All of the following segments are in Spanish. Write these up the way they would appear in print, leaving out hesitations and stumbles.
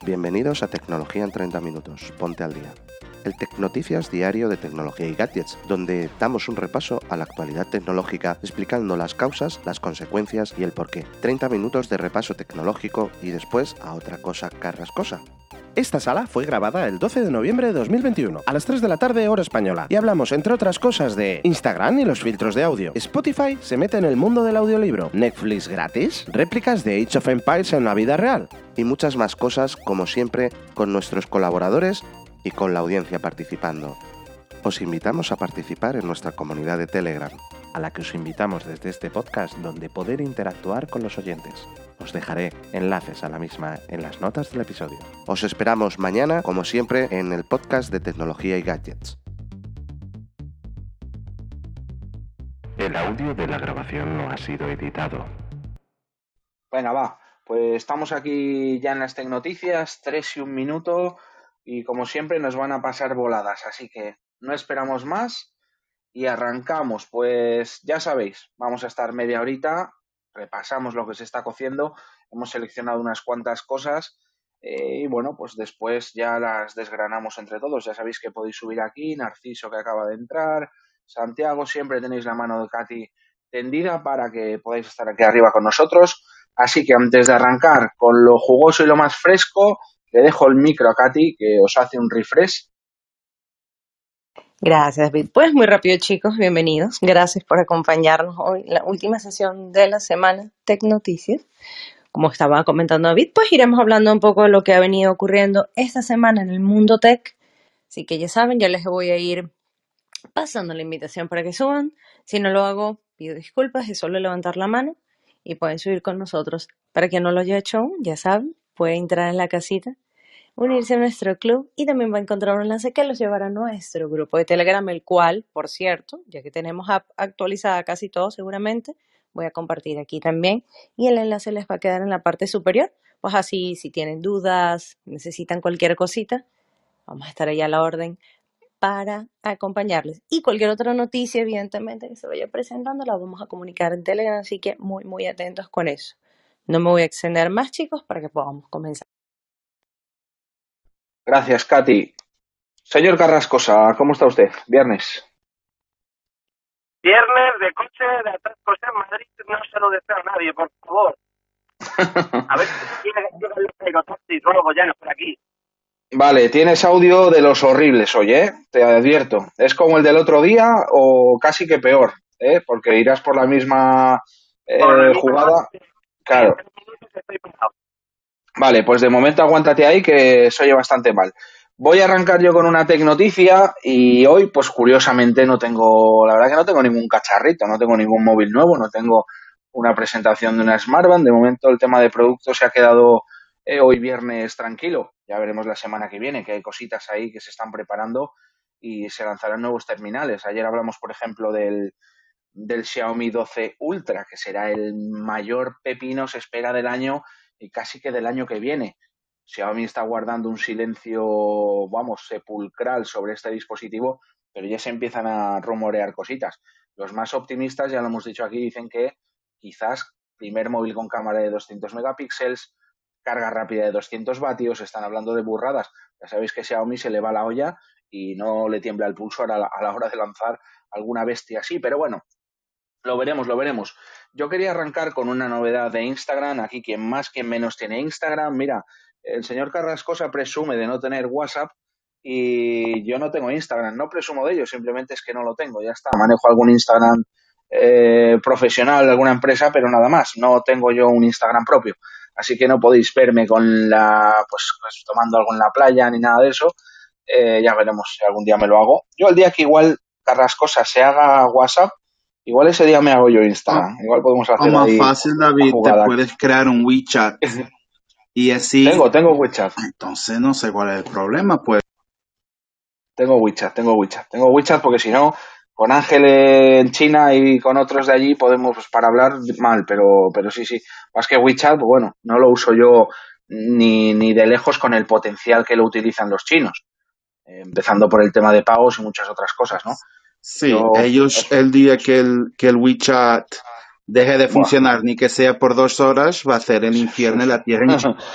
Bienvenidos a Tecnología en 30 minutos, ponte al día. El Tecnoticias diario de tecnología y gadgets, donde damos un repaso a la actualidad tecnológica explicando las causas, las consecuencias y el porqué. 30 minutos de repaso tecnológico y después a otra cosa carrascosa. Esta sala fue grabada el 12 de noviembre de 2021, a las 3 de la tarde, hora española, y hablamos, entre otras cosas, de Instagram y los filtros de audio. Spotify se mete en el mundo del audiolibro. Netflix gratis. Réplicas de Age of Empires en la vida real. Y muchas más cosas, como siempre, con nuestros colaboradores y con la audiencia participando. Os invitamos a participar en nuestra comunidad de Telegram, a la que os invitamos desde este podcast, donde poder interactuar con los oyentes. Os dejaré enlaces a la misma en las notas del episodio. Os esperamos mañana, como siempre, en el podcast de tecnología y gadgets. El audio de la grabación no ha sido editado. Venga, va. Pues estamos aquí ya en las Tecnoticias, 3 y 1 minuto, y como siempre nos van a pasar voladas, así que no esperamos más y arrancamos. Pues ya sabéis, vamos a estar media horita, repasamos lo que se está cociendo, hemos seleccionado unas cuantas cosas y bueno, pues después ya las desgranamos entre todos. Ya sabéis que podéis subir aquí, Narciso que acaba de entrar, Santiago, siempre tenéis la mano de Katy tendida para que podáis estar aquí arriba con nosotros. Así que antes de arrancar con lo jugoso y lo más fresco, le dejo el micro a Katy que os hace un refresh. Gracias, David. Pues muy rápido, chicos, bienvenidos. Gracias por acompañarnos hoy, la última sesión de la semana Tecnoticias. Como estaba comentando David, pues iremos hablando un poco de lo que ha venido ocurriendo esta semana en el mundo tech. Así que ya saben, ya les voy a ir pasando la invitación para que suban. Si no lo hago, pido disculpas, es solo levantar la mano y pueden subir con nosotros. Para quien no lo haya hecho aún, ya saben, puede entrar en la casita, unirse a nuestro club y también va a encontrar un enlace que los llevará a nuestro grupo de Telegram, el cual, por cierto, ya que tenemos app actualizada casi todo seguramente, voy a compartir aquí también y el enlace les va a quedar en la parte superior. Pues así, si tienen dudas, necesitan cualquier cosita, vamos a estar ahí a la orden para acompañarles. Y cualquier otra noticia, evidentemente, que se vaya presentando, la vamos a comunicar en Telegram, así que muy, muy atentos con eso. No me voy a extender más, chicos, para que podamos comenzar. Gracias, Katy. Señor Carrascosa, ¿cómo está usted? Viernes. Viernes de coche de atascos en Madrid, no se lo deseo a nadie, por favor. A ver si llega el taxi o algo ya por aquí. Vale, tienes audio de los horribles hoy, te advierto. Es como el del otro día o casi que peor, porque irás por la misma jugada. Claro. Vale, pues de momento aguántate ahí que se oye bastante mal. Voy a arrancar yo con una tecnoticia y hoy, pues curiosamente la verdad que no tengo ningún cacharrito, no tengo ningún móvil nuevo, no tengo una presentación de una Smartband. De momento el tema de productos se ha quedado hoy viernes tranquilo. Ya veremos la semana que viene, que hay cositas ahí que se están preparando y se lanzarán nuevos terminales. Ayer hablamos, por ejemplo, del Xiaomi 12 Ultra, que será el mayor pepino, se espera, del año y casi que del año que viene. Xiaomi está guardando un silencio, sepulcral sobre este dispositivo, pero ya se empiezan a rumorear cositas. Los más optimistas, ya lo hemos dicho aquí, dicen que quizás primer móvil con cámara de 200 megapíxeles, carga rápida de 200 vatios, están hablando de burradas. Ya sabéis que Xiaomi se le va la olla y no le tiembla el pulso a la hora de lanzar alguna bestia así, pero bueno, lo veremos. Yo quería arrancar con una novedad de Instagram. Aquí quien más, quien menos tiene Instagram. Mira, el señor Carrascosa presume de no tener WhatsApp y yo no tengo Instagram. No presumo de ello, simplemente es que no lo tengo. Ya está, manejo algún Instagram profesional de alguna empresa, pero nada más. No tengo yo un Instagram propio. Así que no podéis verme con pues tomando algo en la playa ni nada de eso. Ya veremos si algún día me lo hago. Yo el día que igual Carrascosa se haga WhatsApp, igual ese día me hago yo Instagram. Igual podemos hacer más ahí fácil, David, te puedes crear un WeChat y así. Tengo WeChat. Entonces no sé cuál es el problema, pues. Tengo WeChat porque si no, con Ángel en China y con otros de allí podemos, pues, para hablar mal, pero sí. Más que WeChat, pues bueno, no lo uso yo ni de lejos con el potencial que lo utilizan los chinos. Empezando por el tema de pagos y muchas otras cosas, ¿no? Sí, ellos el día que el WeChat deje de funcionar, ni que sea por 2 horas, va a ser el infierno en la tierra.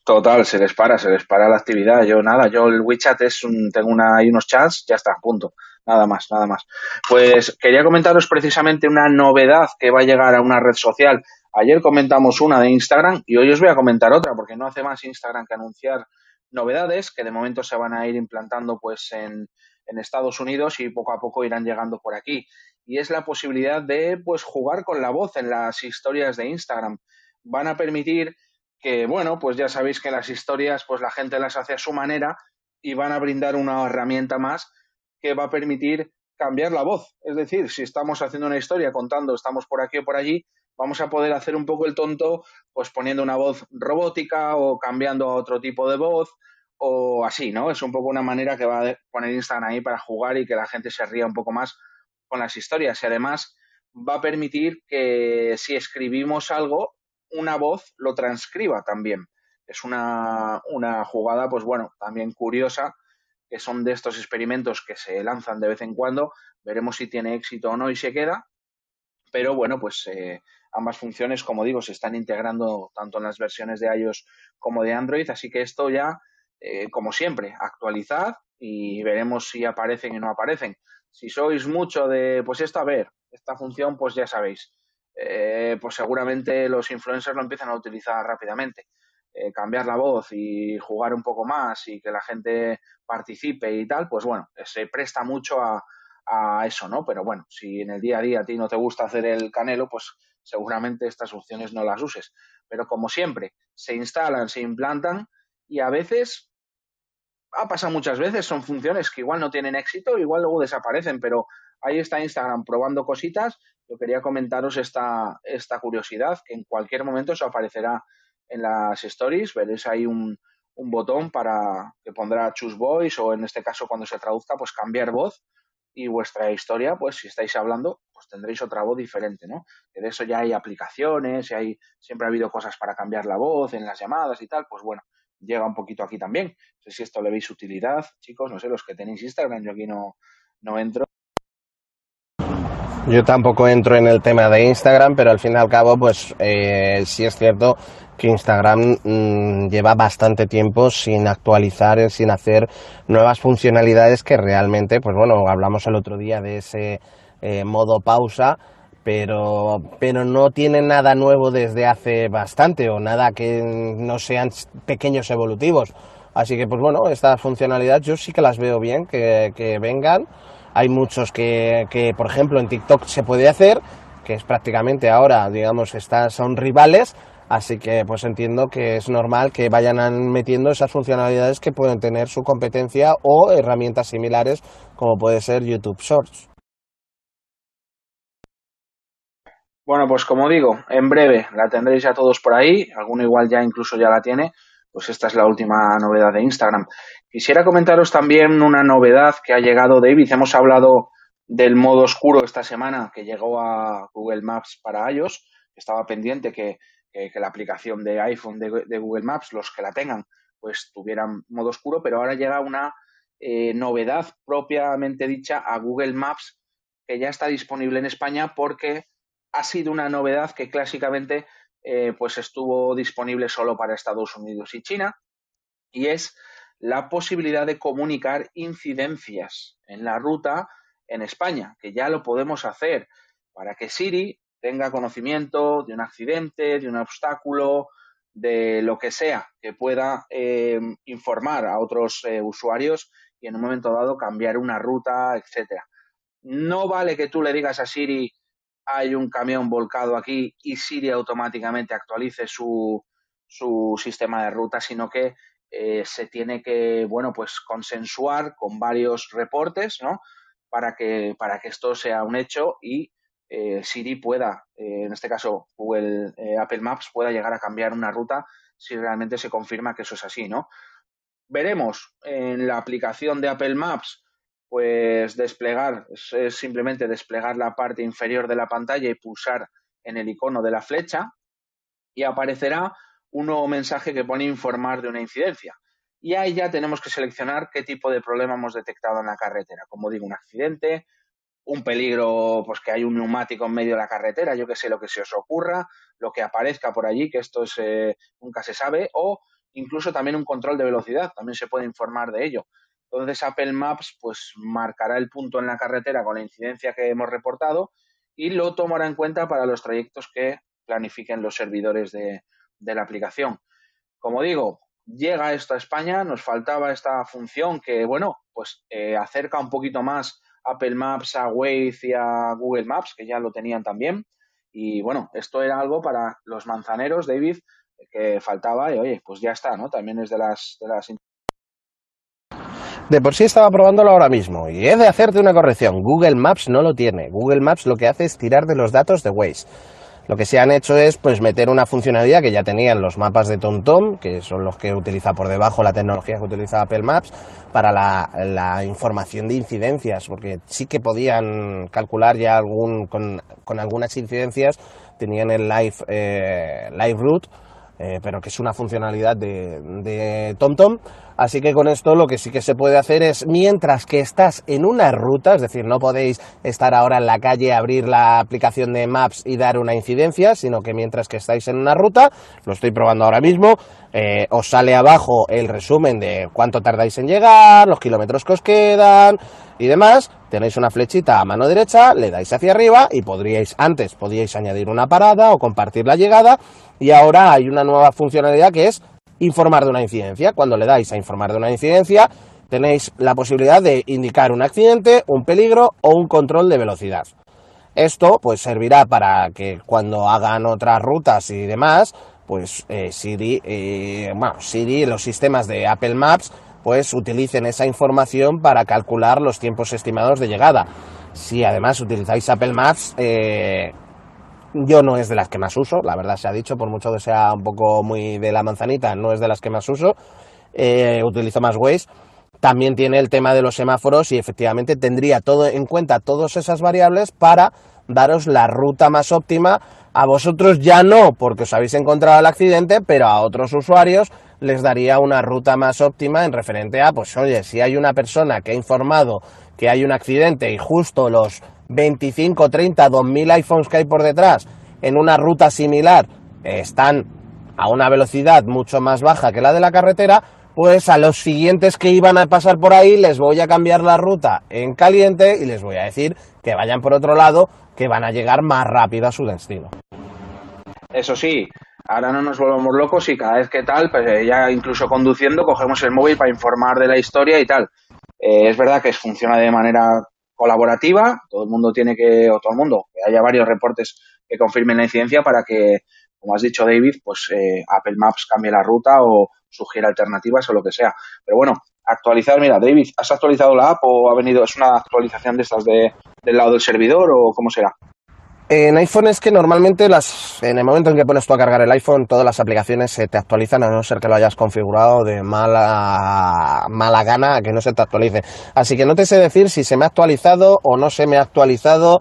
Total, se les para la actividad. Yo el WeChat hay unos chats, ya está, punto. Nada más, nada más. Pues quería comentaros precisamente una novedad que va a llegar a una red social. Ayer comentamos una de Instagram y hoy os voy a comentar otra, porque no hace más Instagram que anunciar novedades que de momento se van a ir implantando pues en Estados Unidos y poco a poco irán llegando por aquí. Y es la posibilidad de pues jugar con la voz en las historias de Instagram. Van a permitir que, bueno, pues ya sabéis que las historias, pues la gente las hace a su manera y van a brindar una herramienta más que va a permitir cambiar la voz. Es decir, si estamos haciendo una historia contando, estamos por aquí o por allí, vamos a poder hacer un poco el tonto, pues poniendo una voz robótica o cambiando a otro tipo de voz o así, ¿no? Es un poco una manera que va a poner Instagram ahí para jugar y que la gente se ría un poco más con las historias. Y además va a permitir que si escribimos algo, una voz lo transcriba también. Es una jugada, pues bueno, también curiosa, que son de estos experimentos que se lanzan de vez en cuando. Veremos si tiene éxito o no y se queda. Pero bueno, pues ambas funciones, como digo, se están integrando tanto en las versiones de iOS como de Android. Así que esto ya, como siempre, actualizad y veremos si aparecen y no aparecen. Si sois mucho de, pues esto, a ver, esta función, pues ya sabéis, pues seguramente los influencers lo empiezan a utilizar rápidamente. Cambiar la voz y jugar un poco más y que la gente participe y tal, pues bueno, se presta mucho a eso, ¿no? Pero bueno, si en el día a día a ti no te gusta hacer el canelo, pues seguramente estas opciones no las uses. Pero como siempre, se instalan, se implantan y a veces, ha pasado muchas veces, son funciones que igual no tienen éxito, igual luego desaparecen, pero ahí está Instagram probando cositas. Yo quería comentaros esta curiosidad, que en cualquier momento os aparecerá en las stories, veréis ahí un botón para que pondrá choose voice o en este caso cuando se traduzca pues cambiar voz y vuestra historia, pues si estáis hablando, pues tendréis otra voz diferente, ¿no? Que de eso ya hay aplicaciones, siempre ha habido cosas para cambiar la voz en las llamadas y tal, pues bueno, llega un poquito aquí también. No sé si esto le veis utilidad, chicos, no sé, los que tenéis Instagram, yo aquí no entro. Yo tampoco entro en el tema de Instagram, pero al fin y al cabo, pues sí es cierto que Instagram lleva bastante tiempo sin actualizar, sin hacer nuevas funcionalidades que realmente, pues bueno, hablamos el otro día de ese modo pausa, pero no tiene nada nuevo desde hace bastante o nada que no sean pequeños evolutivos. Así que, pues bueno, estas funcionalidades yo sí que las veo bien, que vengan. Hay muchos que, por ejemplo, en TikTok se puede hacer, que es prácticamente ahora, digamos, son rivales, así que pues entiendo que es normal que vayan metiendo esas funcionalidades que pueden tener su competencia o herramientas similares, como puede ser YouTube Shorts. Bueno, pues como digo, en breve la tendréis ya todos por ahí, alguno igual ya incluso ya la tiene, pues esta es la última novedad de Instagram. Quisiera comentaros también una novedad que ha llegado, David. Hemos hablado del modo oscuro esta semana que llegó a Google Maps para iOS, que estaba pendiente que la aplicación de iPhone de Google Maps, los que la tengan, pues tuvieran modo oscuro, pero ahora llega una novedad propiamente dicha a Google Maps que ya está disponible en España porque ha sido una novedad que clásicamente pues estuvo disponible solo para Estados Unidos y China, y es la posibilidad de comunicar incidencias en la ruta en España, que ya lo podemos hacer para que Siri tenga conocimiento de un accidente, de un obstáculo, de lo que sea, que pueda informar a otros usuarios y en un momento dado cambiar una ruta, etcétera. No vale que tú le digas a Siri hay un camión volcado aquí y Siri automáticamente actualice su sistema de ruta, sino que se tiene que, bueno, pues consensuar con varios reportes, ¿no? Para que esto sea un hecho y Siri pueda, en este caso Apple Maps, pueda llegar a cambiar una ruta si realmente se confirma que eso es así, ¿no? Veremos en la aplicación de Apple Maps pues desplegar, es simplemente desplegar la parte inferior de la pantalla y pulsar en el icono de la flecha y aparecerá un nuevo mensaje que pone informar de una incidencia. Y ahí ya tenemos que seleccionar qué tipo de problema hemos detectado en la carretera. Como digo, un accidente, un peligro, pues que hay un neumático en medio de la carretera, yo que sé lo que se os ocurra, lo que aparezca por allí, que esto es nunca se sabe, o incluso también un control de velocidad, también se puede informar de ello. Entonces Apple Maps pues marcará el punto en la carretera con la incidencia que hemos reportado y lo tomará en cuenta para los trayectos que planifiquen los servidores de la aplicación. Como digo, llega esto a España, nos faltaba esta función que, bueno, pues acerca un poquito más Apple Maps a Waze y a Google Maps, que ya lo tenían también. Y bueno, esto era algo para los manzaneros, David, que faltaba y oye, pues ya está, ¿no? También es de las... De por sí estaba probándolo ahora mismo y he de hacerte una corrección. Google Maps no lo tiene. Google Maps lo que hace es tirar de los datos de Waze. Lo que se han hecho es pues meter una funcionalidad que ya tenían los mapas de TomTom, que son los que utiliza por debajo la tecnología que utiliza Apple Maps, para la información de incidencias, porque sí que podían calcular ya con algunas incidencias, tenían el Live Route, pero que es una funcionalidad de TomTom. Así que con esto lo que sí que se puede hacer es, mientras que estás en una ruta, es decir, no podéis estar ahora en la calle, abrir la aplicación de Maps y dar una incidencia, sino que mientras que estáis en una ruta, lo estoy probando ahora mismo, os sale abajo el resumen de cuánto tardáis en llegar, los kilómetros que os quedan y demás. Tenéis una flechita a mano derecha, le dais hacia arriba y podríais añadir una parada o compartir la llegada, y ahora hay una nueva funcionalidad que es informar de una incidencia. Cuando le dais a informar de una incidencia, tenéis la posibilidad de indicar un accidente, un peligro o un control de velocidad. Esto pues servirá para que cuando hagan otras rutas y demás, pues Siri, los sistemas de Apple Maps, pues utilicen esa información para calcular los tiempos estimados de llegada. Si además utilizáis Apple Maps, yo no es de las que más uso, la verdad se ha dicho, por mucho que sea un poco muy de la manzanita, no es de las que más uso, utilizo más Waze. También tiene el tema de los semáforos y efectivamente tendría todo en cuenta todas esas variables para daros la ruta más óptima. A vosotros ya no, porque os habéis encontrado el accidente, pero a otros usuarios les daría una ruta más óptima en referente a, pues oye, si hay una persona que ha informado que hay un accidente y justo los 25, 30, 2000 iPhones que hay por detrás en una ruta similar están a una velocidad mucho más baja que la de la carretera, pues a los siguientes que iban a pasar por ahí les voy a cambiar la ruta en caliente y les voy a decir que vayan por otro lado, que van a llegar más rápido a su destino. Eso sí, ahora no nos volvamos locos y cada vez que tal, pues ya incluso conduciendo cogemos el móvil para informar de la historia y tal. Es verdad que funciona de manera colaborativa, todo el mundo que haya varios reportes que confirmen la incidencia para que, como has dicho David, pues Apple Maps cambie la ruta o sugiera alternativas o lo que sea. Pero bueno, actualizar, mira, David, ¿has actualizado la app o es una actualización de estas del lado del servidor o cómo será? En iPhone es que normalmente en el momento en que pones tú a cargar el iPhone, todas las aplicaciones se te actualizan, a no ser que lo hayas configurado de mala gana a que no se te actualice. Así que no te sé decir si se me ha actualizado o no se me ha actualizado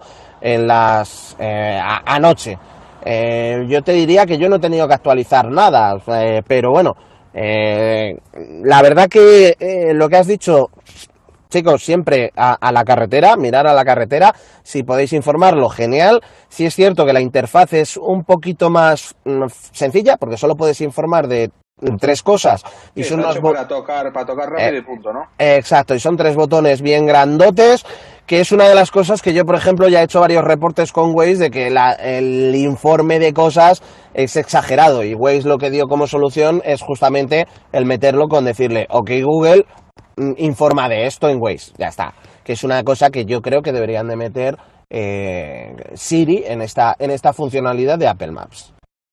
anoche. Yo te diría que yo no he tenido que actualizar nada, pero bueno, la verdad que lo que has dicho... Chicos, siempre a la carretera, mirar a la carretera, si podéis informarlo, genial. Si es cierto que la interfaz es un poquito más sencilla, porque solo puedes informar de tres cosas. Y son para tocar rápido y punto, ¿no? Exacto, y son tres botones bien grandotes, que es una de las cosas que yo, por ejemplo, ya he hecho varios reportes con Waze de que el informe de cosas es exagerado, y Waze lo que dio como solución es justamente el meterlo con decirle, ok Google, informa de esto en Waze, ya está, que es una cosa que yo creo que deberían de meter Siri en esta funcionalidad de Apple Maps.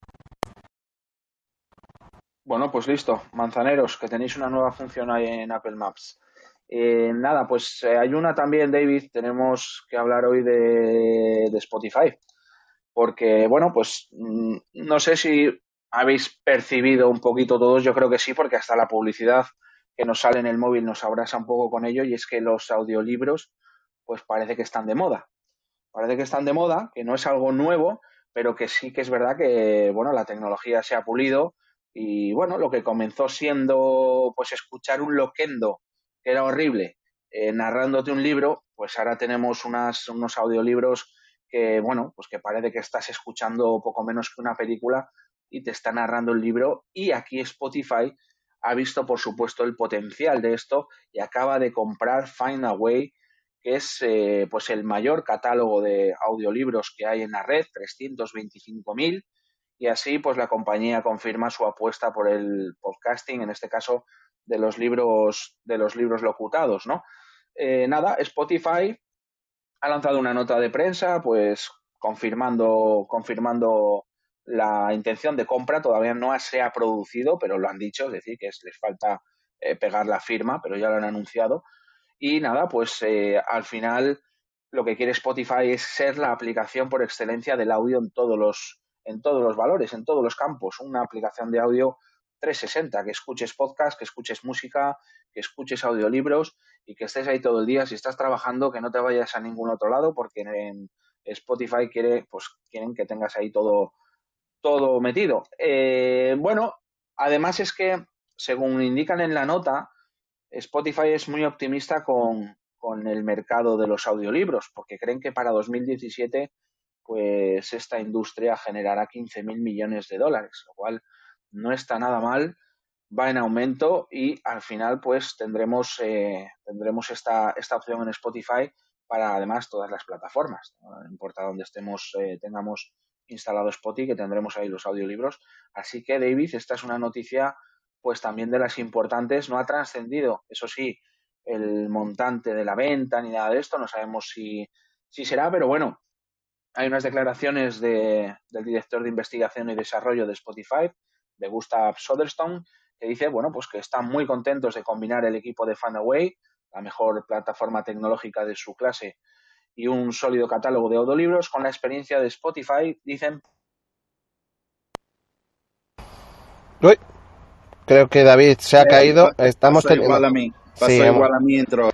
Bueno, pues listo, manzaneros, que tenéis una nueva función ahí en Apple Maps. Nada, pues hay una también, David, tenemos que hablar hoy de Spotify, porque bueno, pues no sé si habéis percibido un poquito todos, yo creo que sí, porque hasta la publicidad que nos sale en el móvil nos abraza un poco con ello, y es que los audiolibros pues parece que están de moda. Parece que están de moda, que no es algo nuevo, pero que sí que es verdad que bueno, la tecnología se ha pulido y bueno, lo que comenzó siendo pues escuchar un loquendo que era horrible, narrándote un libro, pues ahora tenemos unos audiolibros que bueno, pues que parece que estás escuchando poco menos que una película y te está narrando el libro. Y aquí Spotify ha visto, por supuesto, el potencial de esto y acaba de comprar Findaway, que es pues el mayor catálogo de audiolibros que hay en la red, 325.000, y así pues la compañía confirma su apuesta por el podcasting, en este caso de los libros locutados, ¿no? Nada, Spotify ha lanzado una nota de prensa, pues confirmando la intención de compra. Todavía no se ha producido, pero lo han dicho, es decir, que les falta pegar la firma, pero ya lo han anunciado. Y nada, pues al final lo que quiere Spotify es ser la aplicación por excelencia del audio en todos los valores, en todos los campos. Una aplicación de audio 360, que escuches podcast, que escuches música, que escuches audiolibros y que estés ahí todo el día. Si estás trabajando, que no te vayas a ningún otro lado, porque en Spotify quieren que tengas ahí todo metido. Bueno, además es que, según indican en la nota, Spotify es muy optimista con el mercado de los audiolibros, porque creen que para 2017 pues esta industria generará 15.000 millones de dólares, lo cual no está nada mal, va en aumento y al final pues tendremos esta opción en Spotify para además todas las plataformas. No importa dónde estemos, tengamos instalado Spotify, que tendremos ahí los audiolibros. Así que, David, esta es una noticia pues también de las importantes. No ha trascendido, eso sí, el montante de la venta ni nada de esto, no sabemos si será, pero bueno, hay unas declaraciones del director de investigación y desarrollo de Spotify, de Gustav Söderström, que dice, bueno, pues que están muy contentos de combinar el equipo de Findaway, la mejor plataforma tecnológica de su clase, y un sólido catálogo de audiolibros con la experiencia de Spotify, dicen. Uy, creo que David se ha caído. Estamos igual a mí. Igual a mí entró.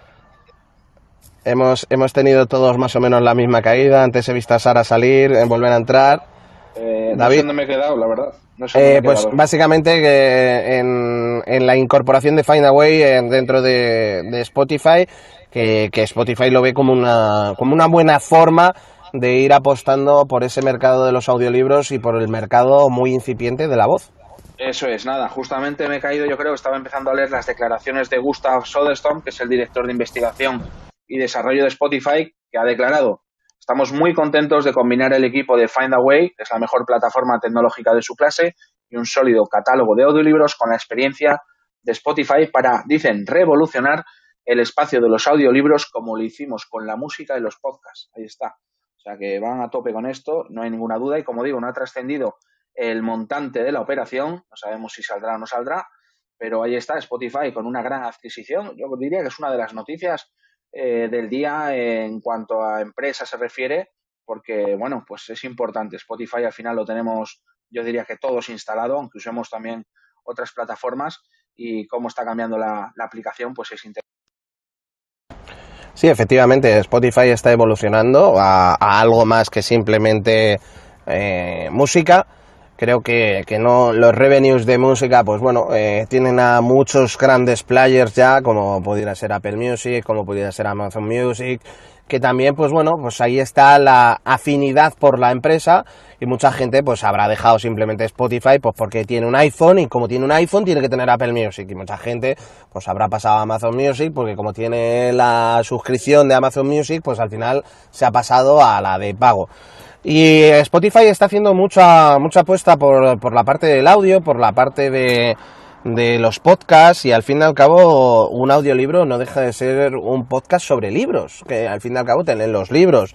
Hemos tenido todos más o menos la misma caída. Antes he visto a Sara salir, volver a entrar. No David, sé dónde me he quedado, la verdad. No sé dónde me he pues quedado. básicamente que en la incorporación de Findaway dentro de Spotify, que Spotify lo ve como una buena forma de ir apostando por ese mercado de los audiolibros y por el mercado muy incipiente de la voz. Eso es, nada, justamente me he caído, yo creo que estaba empezando a leer las declaraciones de Gustav Söderström, que es el director de investigación y desarrollo de Spotify, que ha declarado: estamos muy contentos de combinar el equipo de Findaway, que es la mejor plataforma tecnológica de su clase, y un sólido catálogo de audiolibros con la experiencia de Spotify para, dicen, revolucionar el espacio de los audiolibros como lo hicimos con la música y los podcasts. Ahí está. O sea que van a tope con esto, no hay ninguna duda, y como digo, no ha trascendido el montante de la operación, no sabemos si saldrá o no saldrá, pero ahí está Spotify con una gran adquisición. Yo diría que es una de las noticias del día en cuanto a empresa se refiere, porque, bueno, pues es importante. Spotify al final lo tenemos, yo diría que todos instalado, aunque usemos también otras plataformas, y cómo está cambiando la aplicación, pues es interesante. Sí, efectivamente, Spotify está evolucionando a algo más que simplemente música. Creo que no, los revenues de música, pues bueno, tienen a muchos grandes players ya, como pudiera ser Apple Music, como pudiera ser Amazon Music, que también, pues bueno, pues ahí está la afinidad por la empresa, y mucha gente pues habrá dejado simplemente Spotify pues porque tiene un iPhone, y como tiene un iPhone tiene que tener Apple Music, y mucha gente pues habrá pasado a Amazon Music porque como tiene la suscripción de Amazon Music, pues al final se ha pasado a la de pago. Y Spotify está haciendo mucha apuesta por la parte del audio, por la parte de los podcasts, y al fin y al cabo un audiolibro no deja de ser un podcast sobre libros, que al fin y al cabo tener los libros.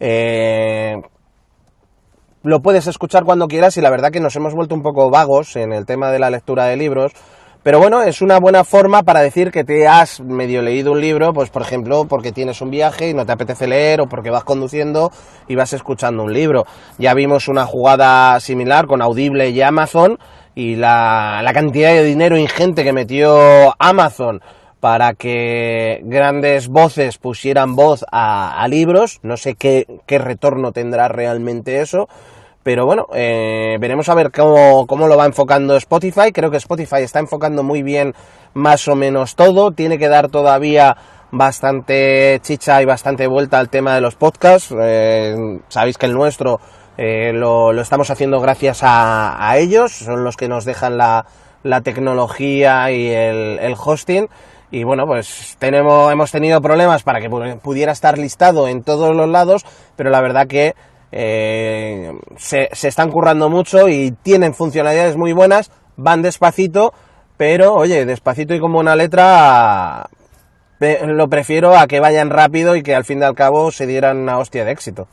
Lo puedes escuchar cuando quieras, y la verdad que nos hemos vuelto un poco vagos en el tema de la lectura de libros. Pero bueno, es una buena forma para decir que te has medio leído un libro, pues por ejemplo, porque tienes un viaje y no te apetece leer, o porque vas conduciendo y vas escuchando un libro. Ya vimos una jugada similar con Audible y Amazon, y la cantidad de dinero ingente que metió Amazon para que grandes voces pusieran voz a libros. No sé qué retorno tendrá realmente eso. Pero bueno, veremos a ver cómo lo va enfocando Spotify. Creo que Spotify está enfocando muy bien más o menos todo. Tiene que dar todavía bastante chicha y bastante vuelta al tema de los podcasts. Sabéis que el nuestro lo estamos haciendo gracias a ellos, son los que nos dejan la tecnología y el hosting. Y bueno, pues hemos tenido problemas para que pudiera estar listado en todos los lados, pero la verdad que se están currando mucho y tienen funcionalidades muy buenas, van despacito, pero oye, despacito y como una letra, lo prefiero a que vayan rápido y que al fin y al cabo se dieran una hostia de éxito.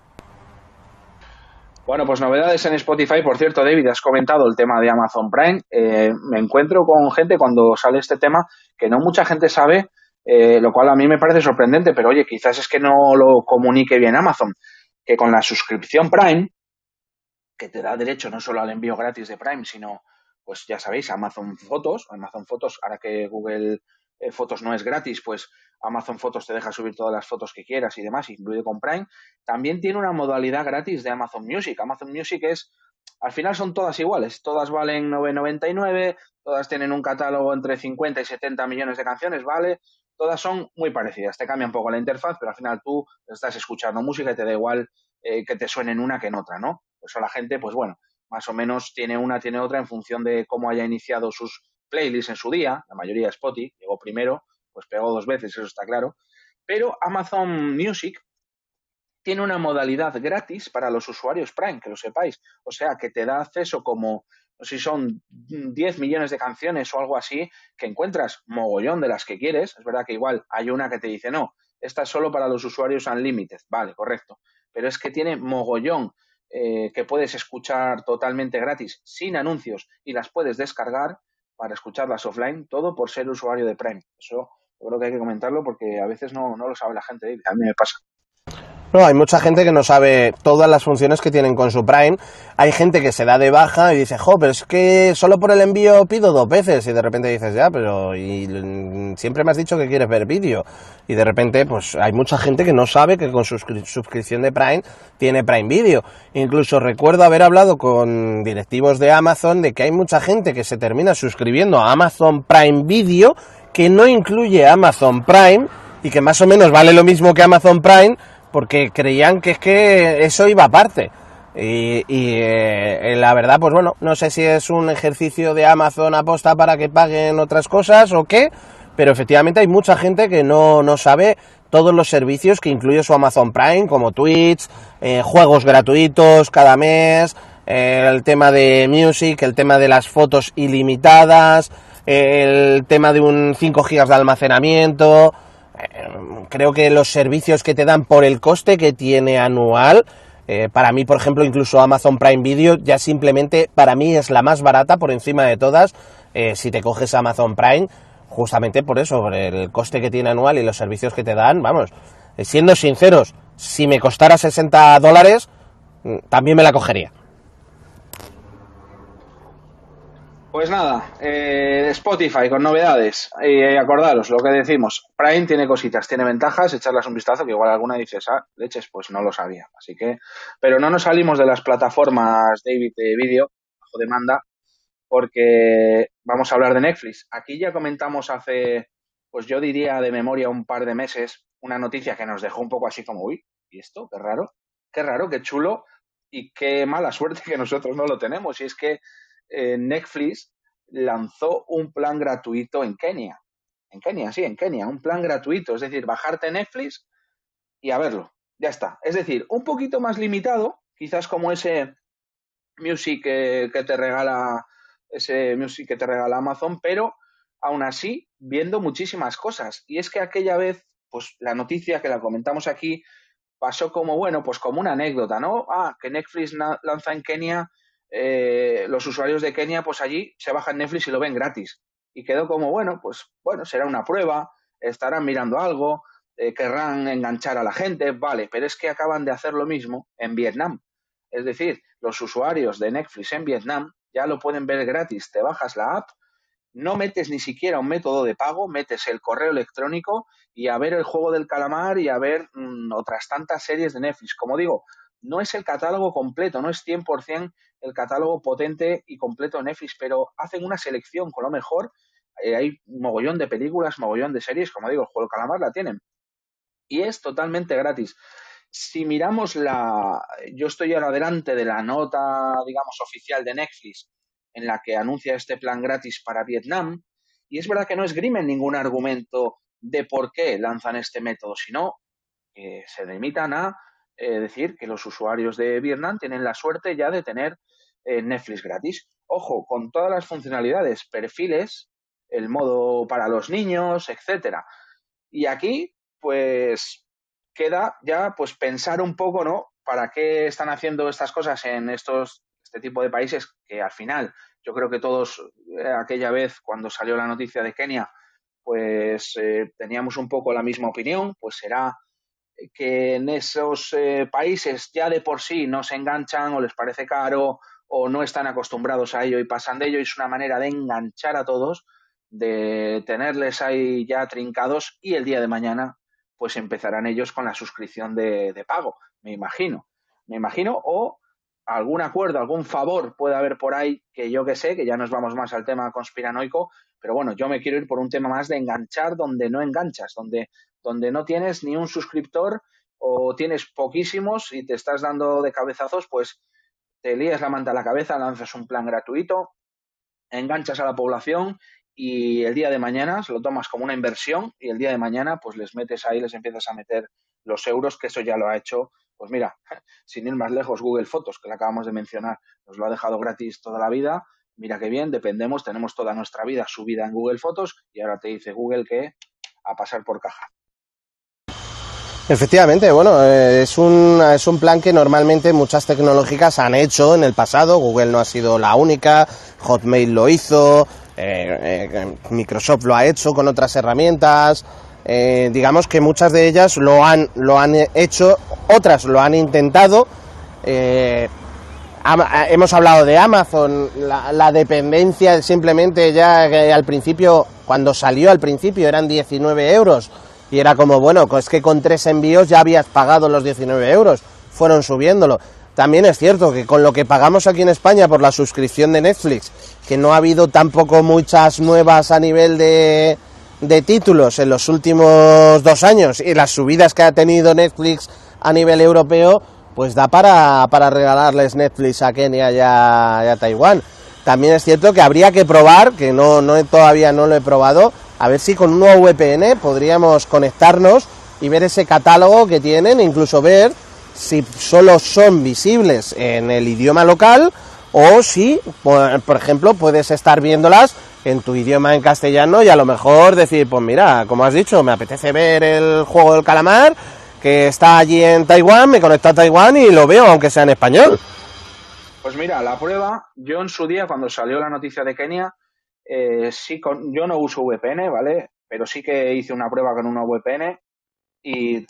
Bueno, pues novedades en Spotify. Por cierto, David, has comentado el tema de Amazon Prime. Me encuentro con gente cuando sale este tema que no mucha gente sabe, lo cual a mí me parece sorprendente, pero oye, quizás es que no lo comunique bien Amazon, que con la suscripción Prime, que te da derecho no solo al envío gratis de Prime, sino, pues ya sabéis, Amazon Fotos, ahora que Google Fotos no es gratis, pues Amazon Fotos te deja subir todas las fotos que quieras y demás, incluido con Prime. También tiene una modalidad gratis de Amazon Music. Amazon Music al final son todas iguales, todas valen 9,99, todas tienen un catálogo entre 50 y 70 millones de canciones, ¿vale? Todas son muy parecidas, te cambia un poco la interfaz, pero al final tú estás escuchando música y te da igual que te suene en una que en otra, ¿no? Por eso la gente, pues bueno, más o menos tiene una, tiene otra en función de cómo haya iniciado sus playlists en su día. La mayoría de Spotify llegó primero, pues pegó 2 veces, eso está claro. Pero Amazon Music tiene una modalidad gratis para los usuarios Prime, que lo sepáis. O sea, que te da acceso como, no sé si son 10 millones de canciones o algo así, que encuentras mogollón de las que quieres. Es verdad que igual hay una que te dice, no, esta es solo para los usuarios Unlimited. Vale, correcto. Pero es que tiene mogollón que puedes escuchar totalmente gratis, sin anuncios, y las puedes descargar para escucharlas offline, todo por ser usuario de Prime. Eso yo creo que hay que comentarlo porque a veces no lo sabe la gente. A mí me pasa. No, hay mucha gente que no sabe todas las funciones que tienen con su Prime. Hay gente que se da de baja y dice, pero es que solo por el envío pido 2 veces. Y de repente dices, ya, pero siempre me has dicho que quieres ver vídeo. Y de repente, pues hay mucha gente que no sabe que con su suscripción de Prime tiene Prime Video. Incluso recuerdo haber hablado con directivos de Amazon de que hay mucha gente que se termina suscribiendo a Amazon Prime Video, que no incluye Amazon Prime y que más o menos vale lo mismo que Amazon Prime, porque creían que es que eso iba aparte. Y la verdad, pues bueno, no sé si es un ejercicio de Amazon aposta para que paguen otras cosas o qué, pero efectivamente hay mucha gente que no sabe todos los servicios que incluye su Amazon Prime, como Twitch, juegos gratuitos cada mes, el tema de Music, el tema de las fotos ilimitadas, el tema de un 5 gigas de almacenamiento. Creo que los servicios que te dan por el coste que tiene anual, para mí, por ejemplo, incluso Amazon Prime Video, ya simplemente para mí es la más barata por encima de todas, si te coges Amazon Prime, justamente por eso, por el coste que tiene anual y los servicios que te dan. Vamos, siendo sinceros, si me costara $60, también me la cogería. Pues nada, Spotify con novedades. Acordaros lo que decimos, Prime tiene cositas, tiene ventajas, echarlas un vistazo, que igual alguna dices, leches, pues no lo sabía. Así que, pero no nos salimos de las plataformas, David, de vídeo, bajo demanda, porque vamos a hablar de Netflix. Aquí ya comentamos hace, pues yo diría de memoria un par de meses, una noticia que nos dejó un poco así como, uy, ¿y esto? Qué raro, qué chulo y qué mala suerte que nosotros no lo tenemos. Y es que Netflix lanzó un plan gratuito en Kenia. En Kenia, un plan gratuito. Es decir, bajarte Netflix y a verlo. Ya está. Es decir, un poquito más limitado, quizás como ese Music que te regala Amazon, pero aún así viendo muchísimas cosas. Y es que aquella vez, pues la noticia que la comentamos aquí pasó como, bueno, pues como una anécdota, ¿no? Que Netflix lanza en Kenia, los usuarios de Kenia, pues allí se bajan Netflix y lo ven gratis. Y quedó como, bueno, será una prueba, estarán mirando algo, querrán enganchar a la gente, vale, pero es que acaban de hacer lo mismo en Vietnam. Es decir, los usuarios de Netflix en Vietnam ya lo pueden ver gratis. Te bajas la app, no metes ni siquiera un método de pago, metes el correo electrónico y a ver el juego del calamar y a ver otras tantas series de Netflix. Como digo, no es el catálogo completo, no es 100% el catálogo potente y completo de Netflix, pero hacen una selección con lo mejor. Hay mogollón de películas, mogollón de series, como digo, el juego del calamar la tienen. Y es totalmente gratis. si miramos yo estoy ahora delante de la nota, digamos, oficial de Netflix, en la que anuncia este plan gratis para Vietnam, y es verdad que no esgrimen ningún argumento de por qué lanzan este método, sino que se limitan a decir que los usuarios de Vietnam tienen la suerte ya de tener Netflix gratis. Ojo, con todas las funcionalidades, perfiles, el modo para los niños, etcétera. Y aquí, pues, queda ya pues pensar un poco, ¿no? ¿Para qué están haciendo estas cosas en este tipo de países que al final, yo creo que todos aquella vez cuando salió la noticia de Kenia, pues teníamos un poco la misma opinión, pues será que en esos países ya de por sí no se enganchan o les parece caro o no están acostumbrados a ello y pasan de ello, y es una manera de enganchar a todos, de tenerles ahí ya trincados, y el día de mañana pues empezarán ellos con la suscripción de pago, me imagino, o algún acuerdo, algún favor puede haber por ahí, que yo que sé, que ya nos vamos más al tema conspiranoico, pero bueno, yo me quiero ir por un tema más de enganchar donde no enganchas, donde no tienes ni un suscriptor o tienes poquísimos y te estás dando de cabezazos, pues te lías la manta a la cabeza, lanzas un plan gratuito, enganchas a la población y el día de mañana se lo tomas como una inversión, y el día de mañana pues les metes ahí, les empiezas a meter los euros, que eso ya lo ha hecho, pues mira, sin ir más lejos, Google Fotos, que lo acabamos de mencionar, nos lo ha dejado gratis toda la vida. Mira qué bien, dependemos, tenemos toda nuestra vida subida en Google Fotos, y ahora te dice Google que a pasar por caja. Efectivamente, bueno, es un plan que normalmente muchas tecnológicas han hecho en el pasado. Google no ha sido la única, Hotmail lo hizo, Microsoft lo ha hecho con otras herramientas. Digamos que muchas de ellas lo han hecho, otras lo han intentado. Hemos hablado de Amazon, la dependencia simplemente ya al principio, cuando salió al principio eran 19 euros. Y era como, bueno, es que con 3 envíos ya habías pagado los 19 euros. Fueron subiéndolo. También es cierto que con lo que pagamos aquí en España por la suscripción de Netflix, que no ha habido tampoco muchas nuevas a nivel de títulos en los últimos 2 años, y las subidas que ha tenido Netflix a nivel europeo, pues da para regalarles Netflix a Kenia y a Taiwán. También es cierto que habría que probar, que todavía no lo he probado, a ver si con un nuevo VPN podríamos conectarnos y ver ese catálogo que tienen, incluso ver si solo son visibles en el idioma local o si, por ejemplo, puedes estar viéndolas en tu idioma en castellano y a lo mejor decir, pues mira, como has dicho, me apetece ver el juego del calamar que está allí en Taiwán, me conecto a Taiwán y lo veo aunque sea en español. Pues mira, la prueba, yo en su día cuando salió la noticia de Kenia, yo no uso VPN, ¿vale? Pero sí que hice una prueba con una VPN y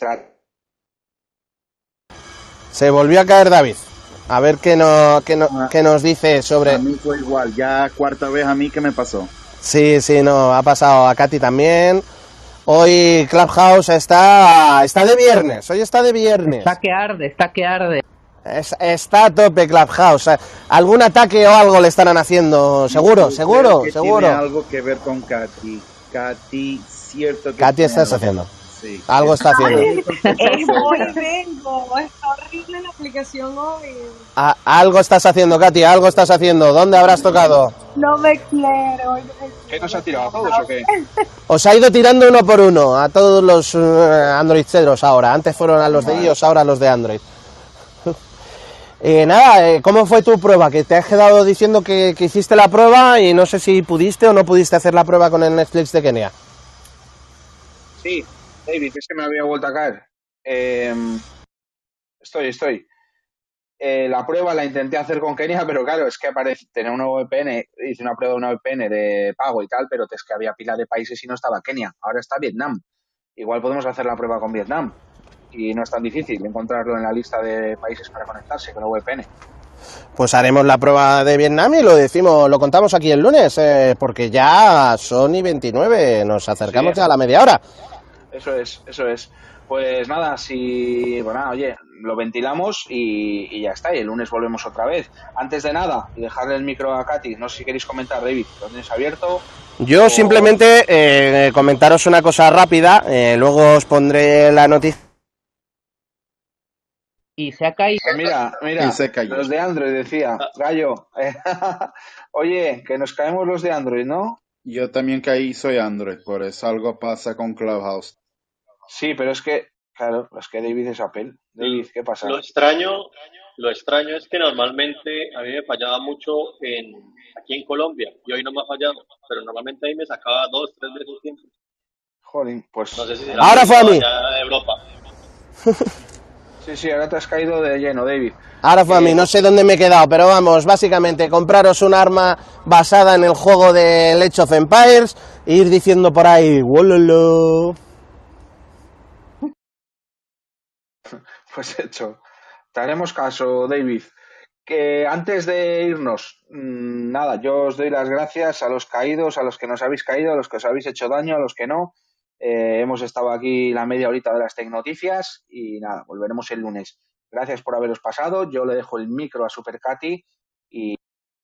se volvió a caer David. A ver qué nos dice sobre... A mí fue igual, ya cuarta vez a mí que me pasó. Sí, no, ha pasado a Katy también. Hoy Clubhouse está de viernes, hoy está de viernes. Está que arde. Está a tope Clubhouse. ¿Algún ataque o algo le estarán haciendo? Seguro. Tiene algo que ver con Katy. Cierto que... Katy, ¿estás haciendo? Sí. Algo está haciendo. Hoy vengo, está horrible la aplicación hoy. Algo estás haciendo, Katy, algo estás haciendo. ¿Dónde habrás tocado? No me quiero. ¿Qué nos ha tirado a todos o qué? Os ha ido tirando uno por uno a todos los Androideros ahora. Antes fueron a los de iOS, ahora a los de Android. ¿Cómo fue tu prueba? Que te has quedado diciendo que hiciste la prueba y no sé si pudiste o no pudiste hacer la prueba con el Netflix de Kenia. Sí, David, es que me había vuelto a caer. Estoy. La prueba la intenté hacer con Kenia, pero claro, es que aparece tener una VPN, hice una prueba de una VPN de pago y tal, pero es que había pila de países y no estaba Kenia. Ahora está Vietnam. Igual podemos hacer la prueba con Vietnam. Y no es tan difícil encontrarlo en la lista de países para conectarse con la VPN. Pues haremos la prueba de Vietnam y lo contamos aquí el lunes, porque ya son y 29, nos acercamos ya a la media hora. Eso es. Pues nada, oye, lo ventilamos y ya está, y el lunes volvemos otra vez. Antes de nada, y dejarle el micro a Katy, no sé si queréis comentar, David, ¿lo tienes abierto? Yo simplemente comentaros una cosa rápida, luego os pondré la noticia y se ha caído. Pues mira, Y se cayó. los de Android decía, Gallo. Oye, que nos caemos los de Android, ¿no? Yo también caí, soy Android, por eso algo pasa con Clubhouse. Sí, pero es que, claro, es que David es Apple. David, ¿qué pasa? Lo extraño es que normalmente a mí me fallaba mucho aquí en Colombia y hoy no me ha fallado, pero normalmente ahí me sacaba 2, 3 veces siempre. Jolín, pues... No sé si será Ahora fue a mí. allá de Europa. Sí, ahora te has caído de lleno, David. Ahora fue a mí, no sé dónde me he quedado, pero vamos, básicamente compraros un arma basada en el juego de Age of Empires e ir diciendo por ahí, wololo. Pues hecho. Te haremos caso, David. Que antes de irnos, nada, yo os doy las gracias a los caídos, a los que nos habéis caído, a los que os habéis hecho daño, a los que no. Hemos estado aquí la media horita de las Tecnoticias y nada, volveremos el lunes. Gracias por haberos pasado. Yo le dejo el micro a Super Katy y...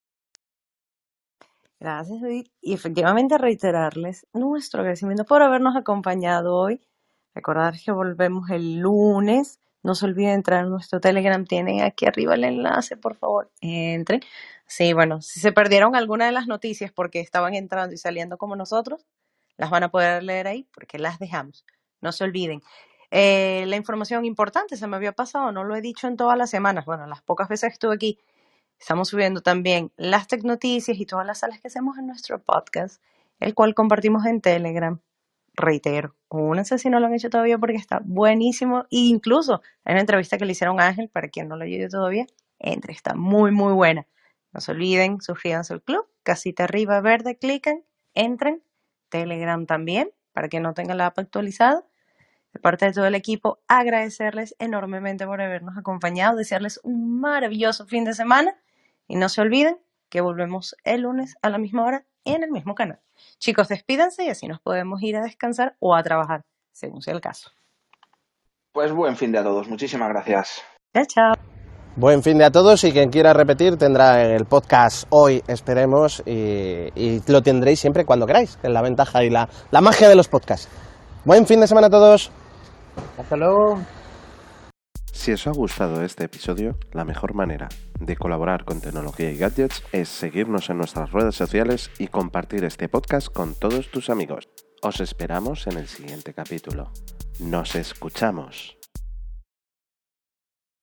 Gracias, David. Y efectivamente reiterarles nuestro agradecimiento por habernos acompañado hoy. Recordar que volvemos el lunes. No se olviden entrar en nuestro Telegram. Tienen aquí arriba el enlace, por favor. Entren. Sí, bueno, si se perdieron alguna de las noticias porque estaban entrando y saliendo como nosotros, las van a poder leer ahí porque las dejamos. No se olviden. La información importante se me había pasado, no lo he dicho en todas las semanas. Bueno, las pocas veces que estuve aquí, estamos subiendo también las Tecnoticias y todas las salas que hacemos en nuestro podcast, el cual compartimos en Telegram. Reitero, únanse si no lo han hecho todavía porque está buenísimo. E incluso hay una entrevista que le hicieron a Ángel, para quien no lo haya oído todavía, entre, está muy, muy buena. No se olviden, suscríbanse al club, casita arriba verde, clican, entren. Telegram también, para que no tengan la app actualizada. De parte de todo el equipo, agradecerles enormemente por habernos acompañado, desearles un maravilloso fin de semana y no se olviden que volvemos el lunes a la misma hora en el mismo canal. Chicos, despídanse y así nos podemos ir a descansar o a trabajar, según sea el caso. Pues buen fin de a todos. Muchísimas gracias. Chao, chao. Buen fin de a todos y quien quiera repetir tendrá el podcast hoy, esperemos, y lo tendréis siempre cuando queráis, que es la ventaja y la magia de los podcasts. Buen fin de semana a todos. Hasta luego. Si os ha gustado este episodio, la mejor manera de colaborar con Tecnología y Gadgets es seguirnos en nuestras redes sociales y compartir este podcast con todos tus amigos. Os esperamos en el siguiente capítulo. Nos escuchamos.